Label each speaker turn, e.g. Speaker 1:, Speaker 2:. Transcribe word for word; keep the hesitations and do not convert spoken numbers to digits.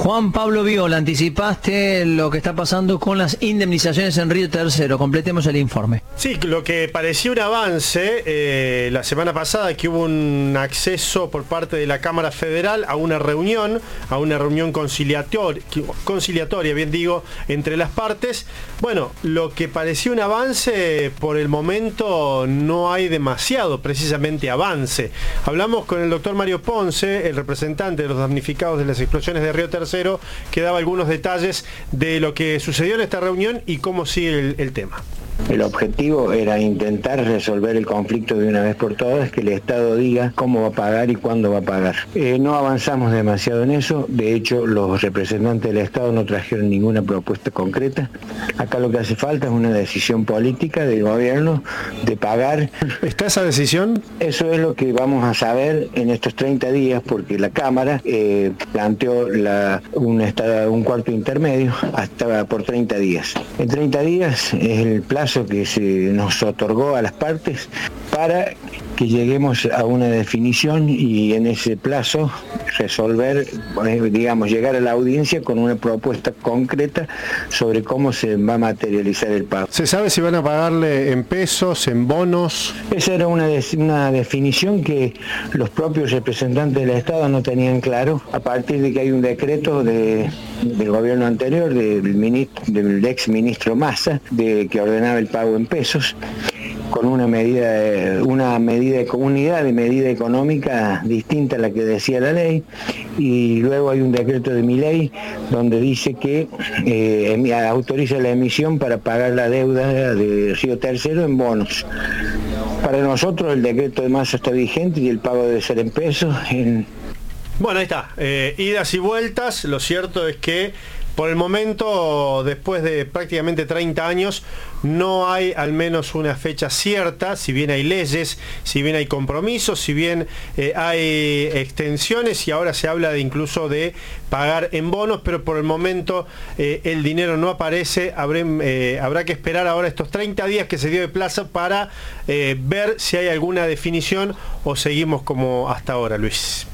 Speaker 1: Juan Pablo Viola, anticipaste lo que está pasando con las indemnizaciones en Río Tercero. Completemos el informe.
Speaker 2: Sí, lo que parecía un avance eh, la semana pasada, que hubo un acceso por parte de la Cámara Federal a una reunión, a una reunión conciliator, conciliatoria, bien digo, entre las partes. Bueno, lo que parecía un avance, por el momento no hay demasiado, precisamente, avance. Hablamos con el doctor Mario Ponce, el representante de los damnificados de las explosiones de Río Tercero, que daba algunos detalles de lo que sucedió en esta reunión y cómo sigue el, el tema.
Speaker 3: El objetivo era intentar resolver el conflicto de una vez por todas, que el Estado diga cómo va a pagar y cuándo va a pagar. Eh, no avanzamos demasiado en eso, de hecho los representantes del Estado no trajeron ninguna propuesta concreta. Acá lo que hace falta es una decisión política del gobierno de pagar.
Speaker 2: ¿Está esa decisión?
Speaker 3: Eso es lo que vamos a saber en estos treinta días, porque la Cámara eh, planteó la, un, estado, un cuarto intermedio hasta por treinta días. En treinta días es el plazo que se nos otorgó a las partes para que lleguemos a una definición y en ese plazo resolver, digamos, llegar a la audiencia con una propuesta concreta sobre cómo se va a materializar el pago.
Speaker 2: ¿Se sabe si van a pagarle en pesos, en bonos?
Speaker 3: Esa era una, de, una definición que los propios representantes del Estado no tenían claro, a partir de que hay un decreto de, del gobierno anterior, del, ministro, del ex ministro Massa, de, que ordenaba el pago en pesos, con una medida, una medida, unidad de medida económica distinta a la que decía la ley, y luego hay un decreto de Milei donde dice que eh, autoriza la emisión para pagar la deuda de Río Tercero en bonos. Para nosotros el decreto de Massa está vigente y el pago debe ser en pesos. En...
Speaker 2: Bueno, ahí está, eh, idas y vueltas. Lo cierto es que por el momento, después de prácticamente treinta años, no hay al menos una fecha cierta, si bien hay leyes, si bien hay compromisos, si bien eh, hay extensiones, y ahora se habla de incluso de pagar en bonos, pero por el momento eh, el dinero no aparece. Habré, eh, habrá que esperar ahora estos treinta días que se dio de plazo para eh, ver si hay alguna definición o seguimos como hasta ahora, Luis.